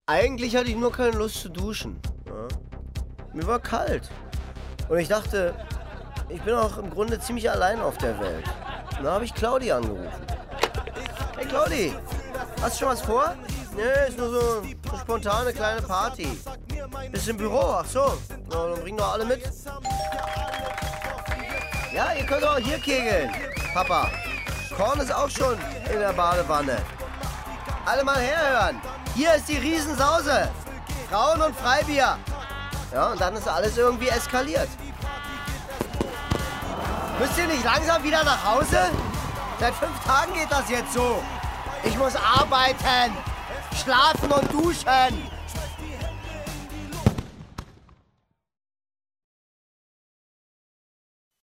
Eigentlich hatte ich nur keine Lust zu duschen. Ja. Mir war kalt. Und ich dachte, ich bin auch im Grunde ziemlich allein auf der Welt. Und da habe ich Claudi angerufen. Hey Claudi, hast du schon was vor? Nee, ist nur so eine spontane kleine Party. Bist im Büro? Ach so. Na, dann bringen doch alle mit. Ja, ihr könnt auch hier kegeln, Papa. Korn ist auch schon in der Badewanne. Alle mal herhören. Hier ist die Riesensause. Frauen und Freibier. Ja, und dann ist alles irgendwie eskaliert. Müsst ihr nicht langsam wieder nach Hause? Seit 5 Tagen geht das jetzt so. Ich muss arbeiten, schlafen und duschen.